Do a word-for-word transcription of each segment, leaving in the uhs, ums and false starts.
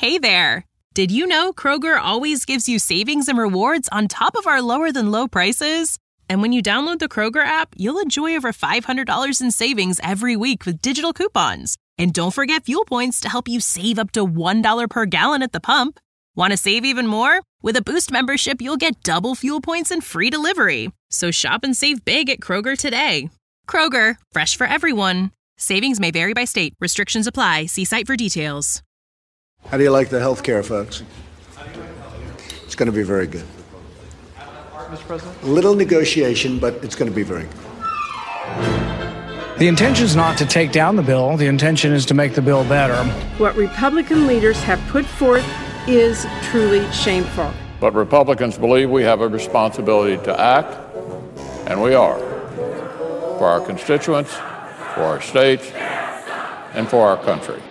Hey there! Did you know Kroger always gives you savings and rewards on top of our lower-than-low prices? And when you download the Kroger app, you'll enjoy over five hundred dollars in savings every week with digital coupons. And don't forget fuel points to help you save up to one dollar per gallon at the pump. Want to save even more? With a Boost membership, you'll get double fuel points and free delivery. So shop and save big at Kroger today. Kroger, fresh for everyone. Savings may vary by state. Restrictions apply. See site for details. How do you like the health care, folks? It's going to be very good. Mister President? A little negotiation, but it's going to be very good. The intention is not to take down the bill. The intention is to make the bill better. What Republican leaders have put forth is truly shameful. But Republicans believe we have a responsibility to act, and we are, for our constituents, for our states, and for our country.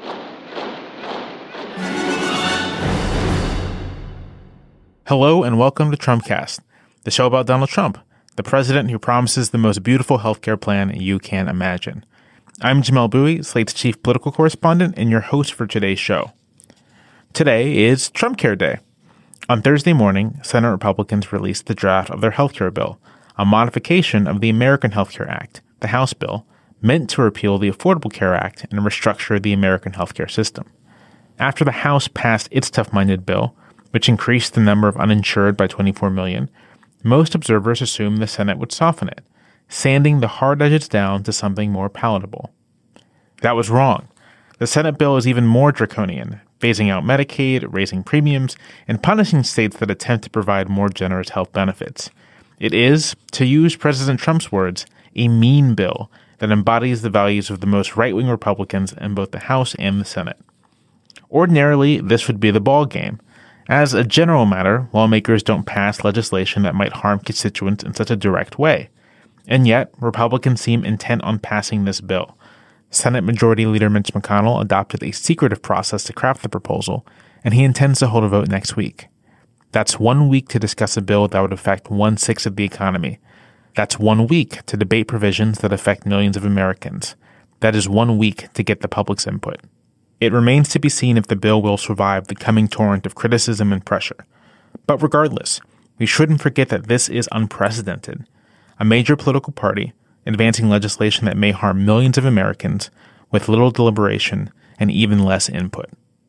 Hello and welcome to Trumpcast, the show about Donald Trump, the president who promises the most beautiful healthcare plan you can imagine. I'm Jamel Bowie, Slate's chief political correspondent and your host for today's show. Today is Trump Care Day. On Thursday morning, Senate Republicans released the draft of their healthcare bill, a modification of the American Health Care Act, the House bill, meant to repeal the Affordable Care Act and restructure the American healthcare system. After the House passed its tough-minded bill, which increased the number of uninsured by twenty-four million, most observers assumed the Senate would soften it, sanding the hard edges down to something more palatable. That was wrong. The Senate bill is even more draconian, phasing out Medicaid, raising premiums, and punishing states that attempt to provide more generous health benefits. It is, to use President Trump's words, a mean bill that embodies the values of the most right-wing Republicans in both the House and the Senate. Ordinarily, this would be the ball game. As a general matter, lawmakers don't pass legislation that might harm constituents in such a direct way. And yet, Republicans seem intent on passing this bill. Senate Majority Leader Mitch McConnell adopted a secretive process to craft the proposal, and he intends to hold a vote next week. That's one week to discuss a bill that would affect one-sixth of the economy. That's one week to debate provisions that affect millions of Americans. That is one week to get the public's input. It remains to be seen if the bill will survive the coming torrent of criticism and pressure. But regardless, we shouldn't forget that this is unprecedented. A major political party advancing legislation that may harm millions of Americans with little deliberation and even less input.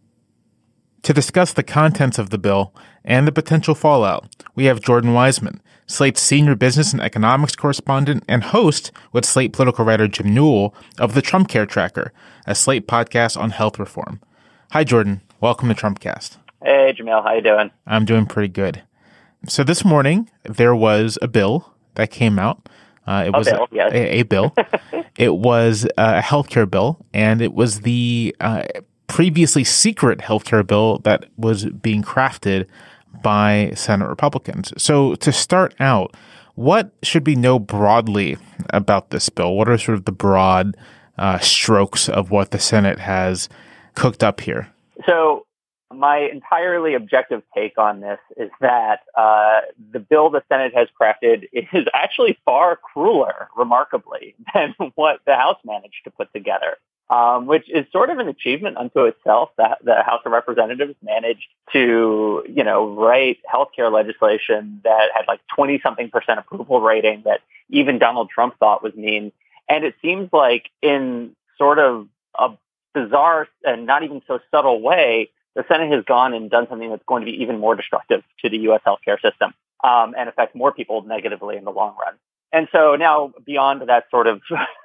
To discuss the contents of the bill and the potential fallout, we have Jordan Weisman, Slate's senior business and economics correspondent and host with Slate political writer Jim Newell of the Trump Care Tracker, a Slate podcast on health reform. Hi, Jordan. Welcome to Trumpcast. Hey, Jamel. How you doing? I'm doing pretty good. So this morning, there was a bill that came out. Uh, it a was bill, a, yes. a, a bill. It was a healthcare bill, and it was the uh, previously secret healthcare bill that was being crafted by Senate Republicans. So to start out, what should we know broadly about this bill? What are sort of the broad uh, strokes of what the Senate has cooked up here? So my entirely objective take on this is that uh, the bill the Senate has crafted is actually far crueler, remarkably, than what the House managed to put together. Um, which is sort of an achievement unto itself. That the House of Representatives managed to, you know, write healthcare legislation that had like twenty something percent approval rating that even Donald Trump thought was mean. And it seems like in sort of a bizarre and not even so subtle way, the Senate has gone and done something that's going to be even more destructive to the U S healthcare system um, and affect more people negatively in the long run. And so now beyond that sort of,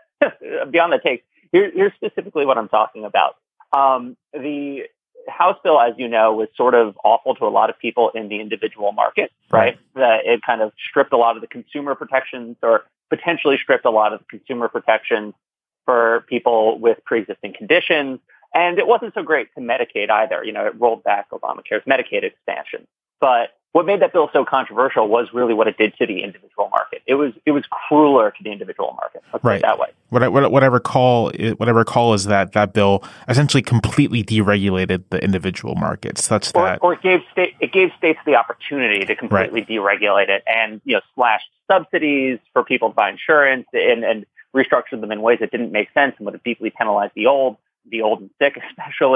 beyond the take, Here, here's specifically what I'm talking about. Um, the House bill, as you know, was sort of awful to a lot of people in the individual market, right? That it kind of stripped a lot of the consumer protections or potentially stripped a lot of the consumer protections for people with pre-existing conditions. And it wasn't so great to Medicaid either. You know, it rolled back Obamacare's Medicaid expansion. But what made that bill so controversial was really what it did to the individual market. It was it was crueler to the individual market. Let's right. put it that way. What I, what, what I recall, what I recall is that that bill essentially completely deregulated the individual market, such that, or, or it gave state it gave states the opportunity to completely right. deregulate it, and you know slashed subsidies for people to buy insurance, and and restructured them in ways that didn't make sense and would have deeply penalized the old, the old and sick especially.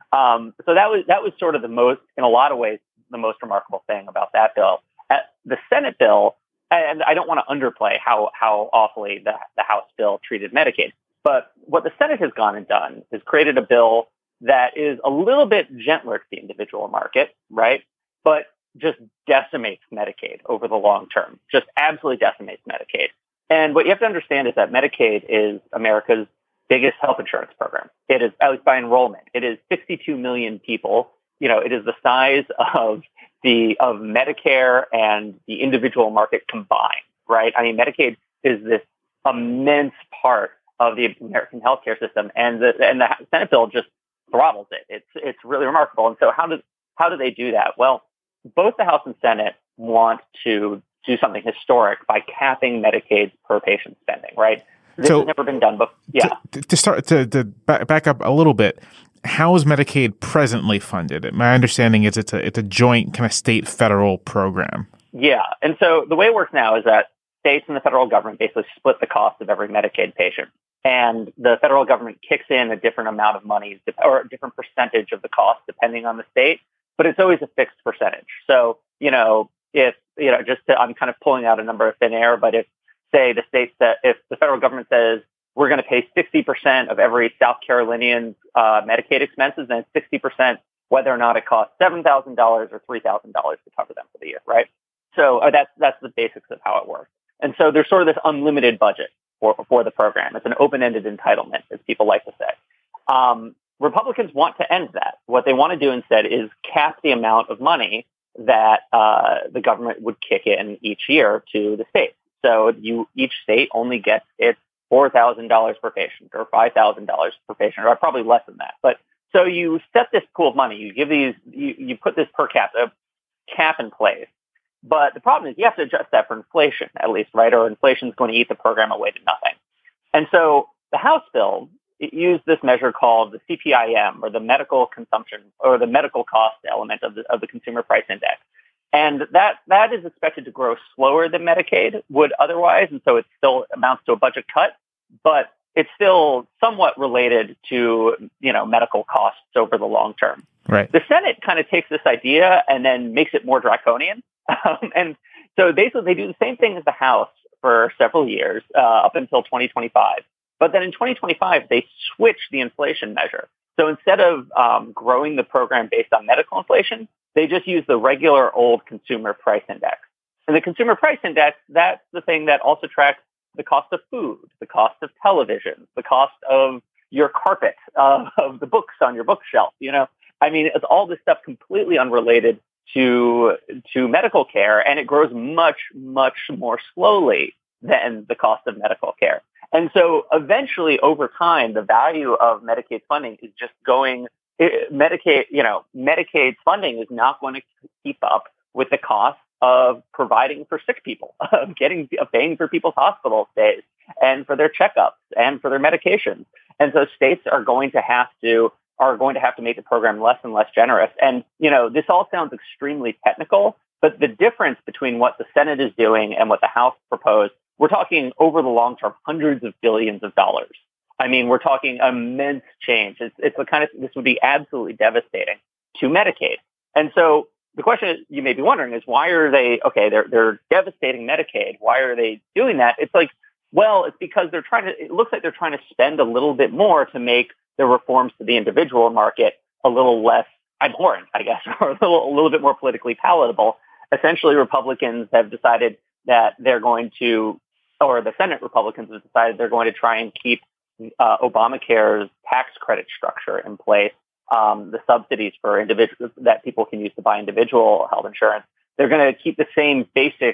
Um, so that was that was sort of the most, in a lot of ways, the most remarkable thing about that bill. At the Senate bill, and I don't want to underplay how how awfully the, the House bill treated Medicaid, but what the Senate has gone and done is created a bill that is a little bit gentler to the individual market, right? But just decimates Medicaid over the long term, just absolutely decimates Medicaid. And what you have to understand is that Medicaid is America's biggest health insurance program. It is, at least by enrollment, it is sixty-two million people. You know, it is the size of the of Medicare and the individual market combined, right? I mean, Medicaid is this immense part of the American healthcare system, and the and the Senate bill just throttles it. It's it's really remarkable. And so, how do how do they do that? Well, both the House and Senate want to do something historic by capping Medicaid's per patient spending, right? This so, has never been done before. Yeah. To, to start to, to back up a little bit, how is Medicaid presently funded? My understanding is it's a it's a joint kind of state federal program. Yeah, and so the way it works now is that states and the federal government basically split the cost of every Medicaid patient, and the federal government kicks in a different amount of money or a different percentage of the cost depending on the state, but it's always a fixed percentage. So you know, if you know, just to, I'm kind of pulling out a number of thin air, but if say the states that if the federal government says we're going to pay sixty percent of every South Carolinian's uh, Medicaid expenses, then it's sixty percent whether or not it costs seven thousand dollars or three thousand dollars to cover them for the year, right? So uh, that's that's the basics of how it works. And so there's sort of this unlimited budget for, for the program. It's an open-ended entitlement, as people like to say. Um, Republicans want to end that. What they want to do instead is cap the amount of money that uh, the government would kick in each year to the states. So you each state only gets its four thousand dollars per patient or five thousand dollars per patient, or probably less than that. But so you set this pool of money, you give these, you, you put this per capita cap in place. But the problem is you have to adjust that for inflation, at least, right? Or inflation is going to eat the program away to nothing. And so the House bill, it used this measure called the C P I M, or the medical consumption, or the medical cost element of the, of the Consumer Price Index. And that that is expected to grow slower than Medicaid would otherwise, and so it still amounts to a budget cut, but it's still somewhat related to, you know, medical costs over the long term. Right. The Senate kind of takes this idea and then makes it more draconian. Um, and so basically they do the same thing as the House for several years, uh, up until twenty twenty-five. But then in twenty twenty-five, they switch the inflation measure. So instead of um, growing the program based on medical inflation, they just use the regular old Consumer Price Index. And the Consumer Price Index, that's the thing that also tracks the cost of food, the cost of television, the cost of your carpet, uh, of the books on your bookshelf. You know, I mean, it's all this stuff completely unrelated to to medical care, and it grows much, much more slowly than the cost of medical care. And so eventually, over time, the value of Medicaid funding is just going It, Medicaid, you know, Medicaid's funding is not going to keep up with the cost of providing for sick people, of getting, of paying for people's hospital stays and for their checkups and for their medications. And so states are going to have to are going to have to make the program less and less generous. And you know, this all sounds extremely technical, but the difference between what the Senate is doing and what the House proposed, we're talking over the long term, hundreds of billions of dollars. I mean, we're talking immense change. It's, it's the kind of, this would be absolutely devastating to Medicaid. And so the question you may be wondering is, why are they, okay, they're, they're devastating Medicaid. Why are they doing that? It's like, well, it's because they're trying to, it looks like they're trying to spend a little bit more to make the reforms to the individual market a little less abhorrent, I guess, or a little, a little bit more politically palatable. Essentially, Republicans have decided that they're going to, or the Senate Republicans have decided they're going to try and keep Uh, Obamacare's tax credit structure in place, um, the subsidies for individuals that people can use to buy individual health insurance. They're going to keep the same basic,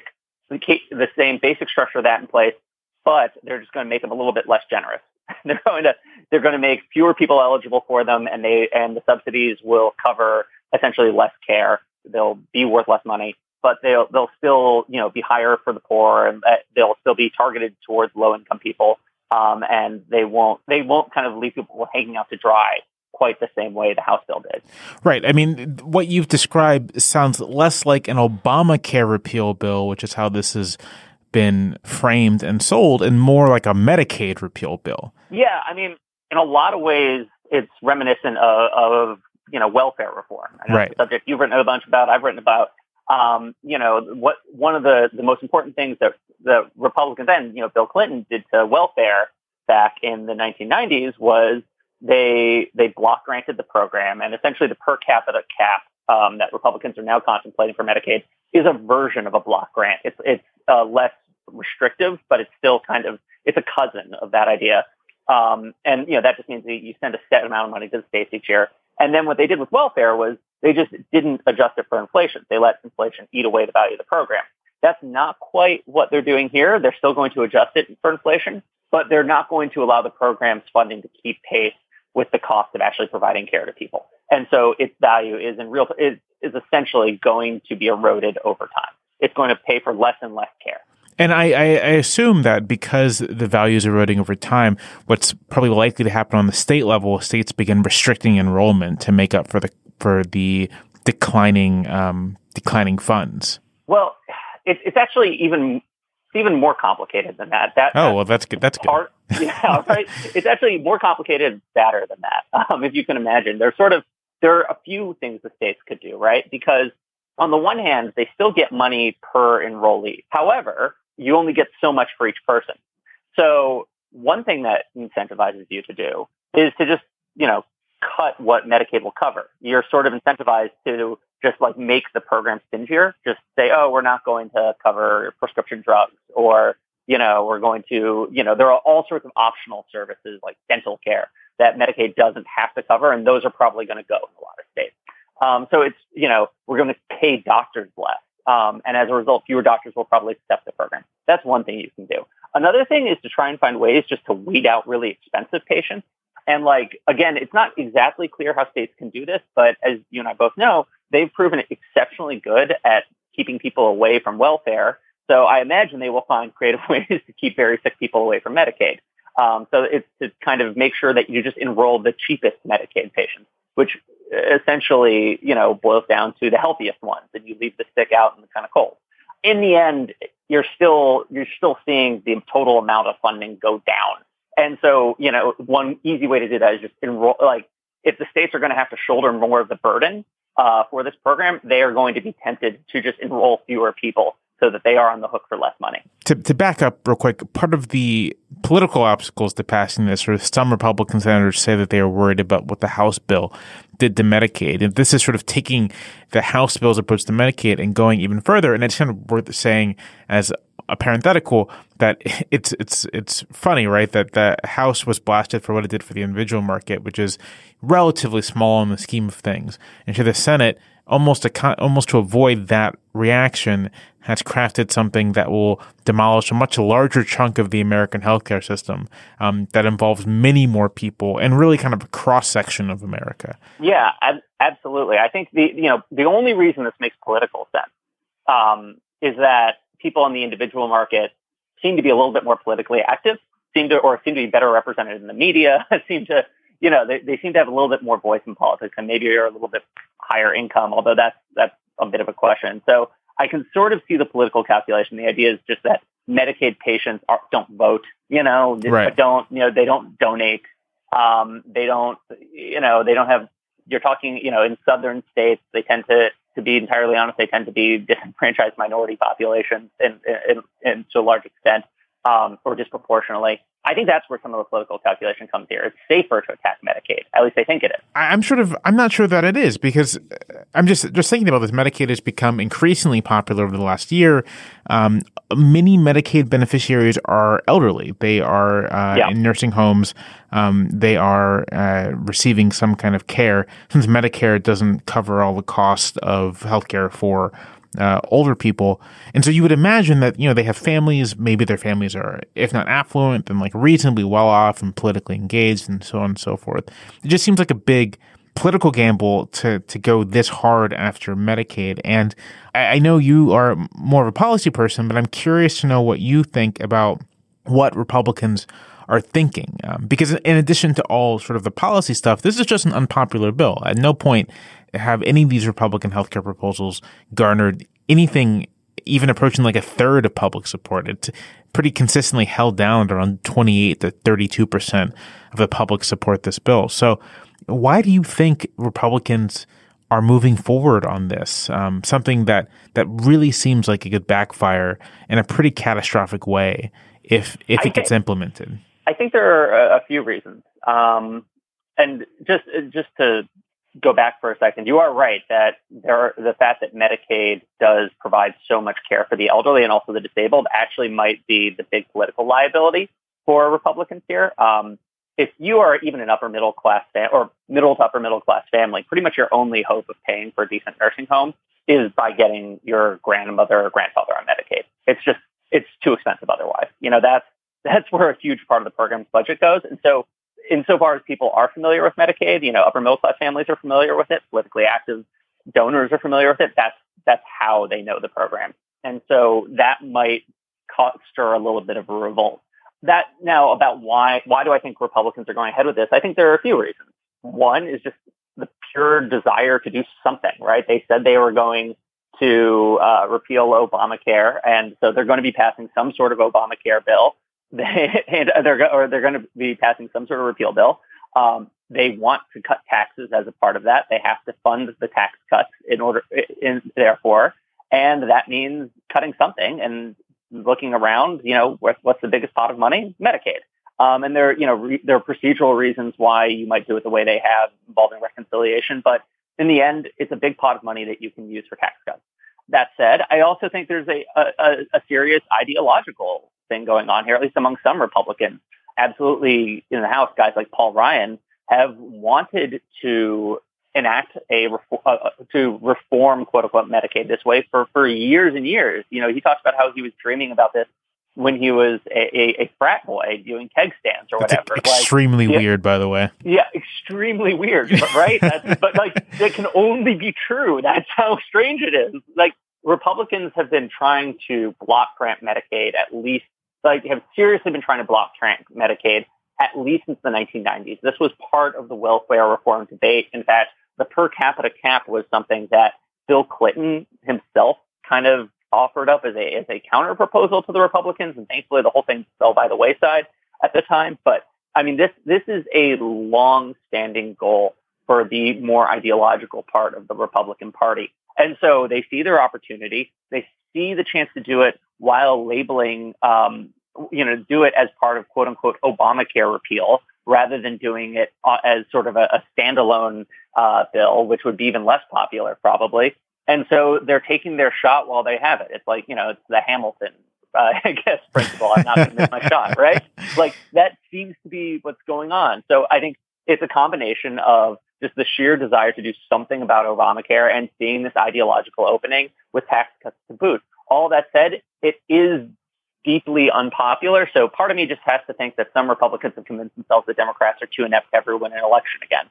the same basic structure of that in place, but they're just going to make them a little bit less generous. they're going to they're going to make fewer people eligible for them, and they and the subsidies will cover essentially less care. They'll be worth less money, but they'll they'll still you know be higher for the poor, and they'll still be targeted towards low income people. Um, and they won't they won't kind of leave people hanging out to dry quite the same way the House bill did. Right. I mean, what you've described sounds less like an Obamacare repeal bill, which is how this has been framed and sold, and more like a Medicaid repeal bill. Yeah. I mean, in a lot of ways, it's reminiscent of, of you know, welfare reform. I know right. It's a subject you've written a bunch about, I've written about. Um, you know, what one of the, the most important things that the Republicans and, you know, Bill Clinton did to welfare back in the nineteen nineties was they they block granted the program, and essentially the per capita cap um, that Republicans are now contemplating for Medicaid is a version of a block grant. It's it's uh, less restrictive, but it's still kind of it's a cousin of that idea. Um, and you know that just means that you send a set amount of money to the states each year. And then what they did with welfare was they just didn't adjust it for inflation. They let inflation eat away the value of the program. That's not quite what they're doing here. They're still going to adjust it for inflation, but they're not going to allow the program's funding to keep pace with the cost of actually providing care to people. And so its value is in real is, is essentially going to be eroded over time. It's going to pay for less and less care. And I, I, I assume that because the value is eroding over time, what's probably likely to happen on the state level, states begin restricting enrollment to make up for the for the declining um, declining funds. Well, it, it's actually even it's even more complicated than that. That oh well, that's good. That's part, good. Yeah, right. It's actually more complicated and sadder than that. Um, if you can imagine, there's sort of there are a few things the states could do, right? Because on the one hand, they still get money per enrollee. However, you only get so much for each person. So one thing that incentivizes you to do is to just, you know, cut what Medicaid will cover. You're sort of incentivized to just like make the program stingier. Just say, oh, we're not going to cover prescription drugs, or, you know, we're going to, you know, there are all sorts of optional services like dental care that Medicaid doesn't have to cover. And those are probably going to go in a lot of states. Um, so it's, you know, we're going to pay doctors less. Um, and as a result, fewer doctors will probably accept the program. That's one thing you can do. Another thing is to try and find ways just to weed out really expensive patients. And like, again, it's not exactly clear how states can do this, but as you and I both know, they've proven exceptionally good at keeping people away from welfare. So I imagine they will find creative ways to keep very sick people away from Medicaid. Um, so it's to kind of make sure that you just enroll the cheapest Medicaid patients, which essentially, you know, boils down to the healthiest ones, and you leave the sick out in the kind of cold. In the end, you're still you're still seeing the total amount of funding go down. And so, you know, one easy way to do that is just enroll. Like, if the states are going to have to shoulder more of the burden uh, for this program, they are going to be tempted to just enroll fewer people so that they are on the hook for less money. To, to back up real quick, part of the political obstacles to passing this, or some Republican senators say that they are worried about what the House bill did to Medicaid. And this is sort of taking the House bill's approach to Medicaid and going even further. And it's kind of worth saying as a parenthetical that it's it's it's funny, right, that the House was blasted for what it did for the individual market, which is relatively small in the scheme of things. And to the Senate, almost a, almost to avoid that reaction, has crafted something that will demolish a much larger chunk of the American healthcare system um, that involves many more people and really kind of a cross-section of America. Yeah, ab- absolutely. I think the you know the only reason this makes political sense um, is that people in the individual market seem to be a little bit more politically active, seem to or seem to be better represented in the media, seem to you know they, they seem to have a little bit more voice in politics, and maybe are a little bit higher income, although that's that's a bit of a question. So I can sort of see the political calculation. The idea is just that Medicaid patients are, don't vote, you know, right. don't, you know, they don't donate. Um, they don't, you know, they don't have, you're talking, you know, in southern states, they tend to, to be entirely honest, they tend to be disenfranchised minority populations in, in, in to a large extent, um, or disproportionately. I think that's where some of the political calculation comes here. It's safer to attack Medicaid. At least they think it is. I'm sort of, I'm not sure that it is, because I'm just, just thinking about this. Medicaid has become increasingly popular over the last year. Um, many Medicaid beneficiaries are elderly. They are uh, yeah. in nursing homes. Um, they are uh, receiving some kind of care, since Medicare doesn't cover all the cost of healthcare for Uh, older people. And so you would imagine that, you know, they have families, maybe their families are, if not affluent, then like reasonably well off and politically engaged and so on and so forth. It just seems like a big political gamble to, to go this hard after Medicaid. And I, I know you are more of a policy person, but I'm curious to know what you think about what Republicans are thinking. Um, because in addition to all sort of the policy stuff, this is just an unpopular bill. At no point have any of these Republican healthcare proposals garnered anything even approaching like a third of public support. It's pretty consistently held down at around twenty-eight to thirty-two percent of the public support this bill. So Why do you think Republicans are moving forward on this? Um, something that, that really seems like it could backfire in a pretty catastrophic way if if it gets implemented. I think there are a few reasons. Um, and just just to go back for a second, you are right that there are, the fact that Medicaid does provide so much care for the elderly and also the disabled actually might be the big political liability for Republicans here. Um, if you are even an upper middle class fam- or middle to upper middle class family, pretty much your only hope of paying for a decent nursing home is by getting your grandmother or grandfather on Medicaid. It's just, it's too expensive otherwise. You know, that's, that's where a huge part of the program's budget goes. And so insofar as people are familiar with Medicaid, you know, upper middle class families are familiar with it, politically active donors are familiar with it. That's, that's how they know the program. And so that might cause, stir a little bit of a revolt. That now about why, why do I think Republicans are going ahead with this? I think there are a few reasons. One is just the pure desire to do something, right? They said they were going to uh, repeal Obamacare, and so they're going to be passing some sort of Obamacare bill. They, and they're, or they're going to be passing some sort of repeal bill. Um, they want to cut taxes as a part of that. They have to fund the tax cuts in order, in, therefore, and that means cutting something and looking around, you know, what's, what's the biggest pot of money? Medicaid. Um, and there, you know, re, there are procedural reasons why you might do it the way they have involving reconciliation. But in the end, it's a big pot of money that you can use for tax cuts. That said, I also think there's a, a, a serious ideological thing going on here, at least among some Republicans. Absolutely, in the House, guys like Paul Ryan have wanted to enact a uh, to reform, quote unquote, Medicaid this way for, for years and years. You know, he talks about how he was dreaming about this when he was a, a, a frat boy doing keg stands or whatever. It's extremely like, weird, yeah, by the way. Yeah, extremely weird, right? That's, but like, it can only be true. That's how strange it is. Like, Republicans have been trying to block grant Medicaid at least, like, have seriously been trying to block grant Medicaid at least since the nineteen nineties. This was part of the welfare reform debate. In fact, the per capita cap was something that Bill Clinton himself kind of offered up as a as a counter proposal to the Republicans, and thankfully the whole thing fell by the wayside at the time. But I mean, this this is a long-standing goal for the more ideological part of the Republican Party, and so they see their opportunity. They see the chance to do it while labeling, um, you know, do it as part of quote unquote Obamacare repeal, rather than doing it uh, as sort of a, a standalone uh, bill, which would be even less popular probably. And so they're taking their shot while they have it. It's like, you know, it's the Hamilton, uh, I guess, principle. I'm not going to miss my shot, right? Like, that seems to be what's going on. So I think it's a combination of just the sheer desire to do something about Obamacare and seeing this ideological opening with tax cuts to boot. All that said, it is deeply unpopular. So part of me just has to think that some Republicans have convinced themselves that Democrats are too inept to ever win an election again.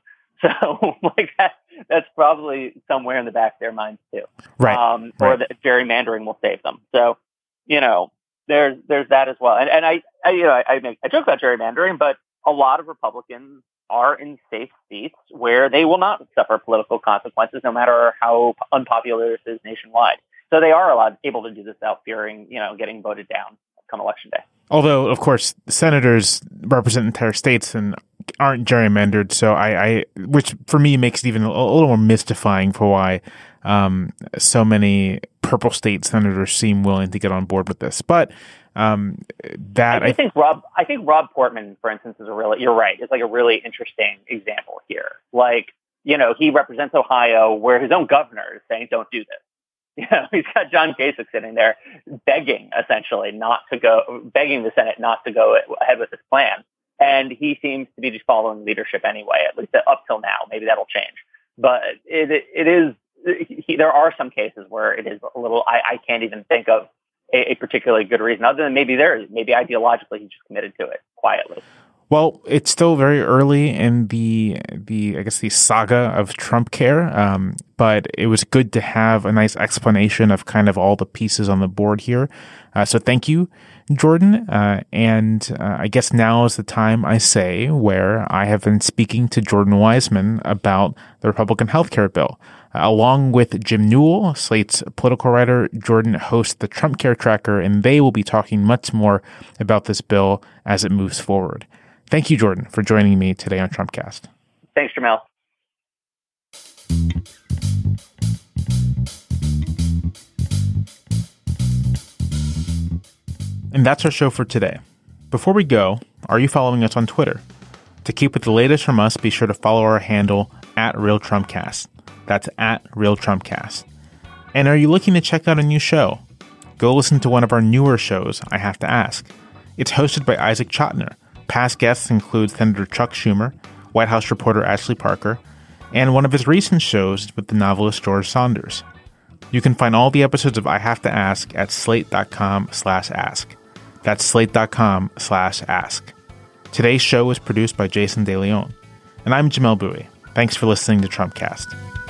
So like that, that's probably somewhere in the back of their minds too. Right. Um, right. Or that gerrymandering will save them. So, you know, there's, there's that as well. And, and I, I, you know, I, I make, I joke about gerrymandering, but a lot of Republicans are in safe seats where they will not suffer political consequences, no matter how unpopular this is nationwide. So they are allowed, able to do this without fearing, you know, getting voted down come election day. Although, of course, senators represent entire states and aren't gerrymandered, so I, I which for me makes it even a, a little more mystifying for why um, so many purple state senators seem willing to get on board with this. But um, that I, I think Rob, I think Rob Portman, for instance, is a really, you're right, it's like a really interesting example here. Like, you know, he represents Ohio, where his own governor is saying, "Don't do this." You know, he's got John Kasich sitting there begging, essentially, not to go, begging the Senate not to go ahead with this plan. And he seems to be just following leadership anyway, at least up till now. Maybe that'll change. But it it is, he, there are some cases where it is a little, I, I can't even think of a, a particularly good reason, other than maybe there, maybe ideologically he's just committed to it quietly. Well, it's still very early in the the I guess the saga of Trump care, um, but it was good to have a nice explanation of kind of all the pieces on the board here. Uh, so thank you, Jordan. Uh, and uh, I guess now is the time, I say, where I have been speaking to Jordan Weissmann about the Republican healthcare bill. Uh, along with Jim Newell, Slate's political writer, Jordan hosts the Trump Care Tracker, and they will be talking much more about this bill as it moves forward. Thank you, Jordan, for joining me today on Trumpcast. Thanks, Jamel. And that's our show for today. Before we go, are you following us on Twitter? To keep with the latest from us, be sure to follow our handle at RealTrumpCast. That's at RealTrumpCast. And are you looking to check out a new show? Go listen to one of our newer shows, I Have to Ask. It's hosted by Isaac Chotiner. Past guests include Senator Chuck Schumer, White House reporter Ashley Parker, and one of his recent shows with the novelist George Saunders. You can find all the episodes of I Have to Ask at slate.com slash ask. That's slate.com slash ask. Today's show was produced by Jason DeLeon. And I'm Jamel Bowie. Thanks for listening to Trumpcast.